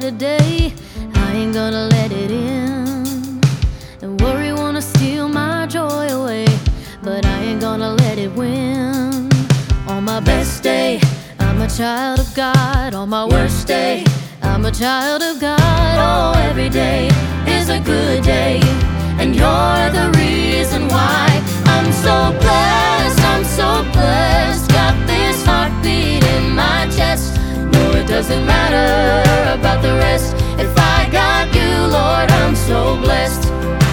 today. I ain't gonna let it in. And worry wanna steal my joy away, but I ain't gonna let it win. On my best day, I'm a child of God. On my worst day, I'm a child of God. Oh, every day is a good day, and you're the reason why I'm so blessed. I'm so blessed. Got this heartbeat in my chest. No, it doesn't matter about the rest. If I got you, Lord, I'm so blessed.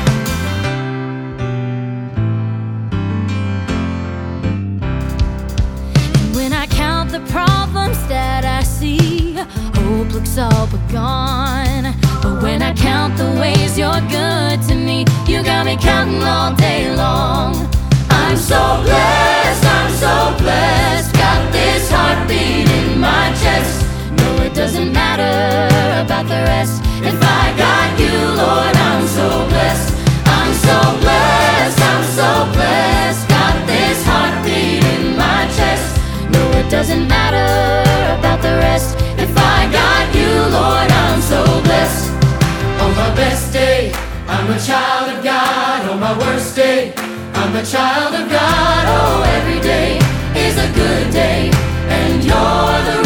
And when I count the problems that I see, hope looks all but gone. But when I count the ways you're good to me, you got me counting all day long. I'm so blessed, I'm so blessed. Got this heartbeat in my chest. No, it doesn't matter about the rest. If I got you, Lord, I'm so blessed. I'm so blessed, I'm so blessed. Got this heartbeat in my chest. No, it doesn't matter about the rest. If I got you, Lord, I'm so blessed. On my best day, I'm a child of God. On my worst day, I'm a child of God. Oh, every day is a good day, and you're the